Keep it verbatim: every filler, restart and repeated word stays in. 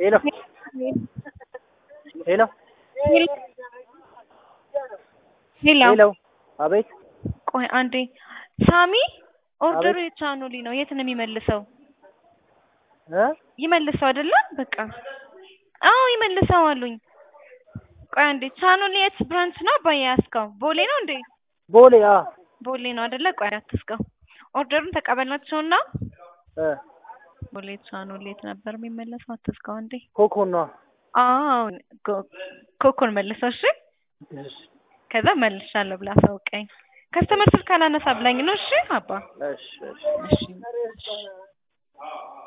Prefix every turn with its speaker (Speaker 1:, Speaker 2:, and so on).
Speaker 1: ሄሎ ሄሎ
Speaker 2: ሄሎ
Speaker 1: ሄሎ አቤት
Speaker 2: ቆይ አንዴ ሳሚ ኦርደሩ የቻኑሊ ነው የት ነው የሚመልሰው
Speaker 1: እ
Speaker 2: ይመልሰው አይደለ በቃ አዎ ይመልሰው አሉኝ ቆይ አንዴ ቻኑሊ የት ብራንች ነው ባያስካው ቦሌ ነው እንዴ
Speaker 1: ቦሌ አ
Speaker 2: ቦሌ ነው አይደለ ቆይ አትስካው ኦርደሩን ተቀበልናቸውና
Speaker 1: እ
Speaker 2: ቦሌ ቻኑሊ የት ነበር የሚመለሰው አትስካው እንዴ
Speaker 1: ኮኮና
Speaker 2: አዎ ኮኮን መልሰው እሺ
Speaker 1: እሺ
Speaker 2: ከዛ መልሻለሁ ብላ ሰውቀኝ ከስተመር ስልክ አላነሳ ብላኝ ነው እሺ አባ
Speaker 1: እሺ እሺ
Speaker 2: እሺ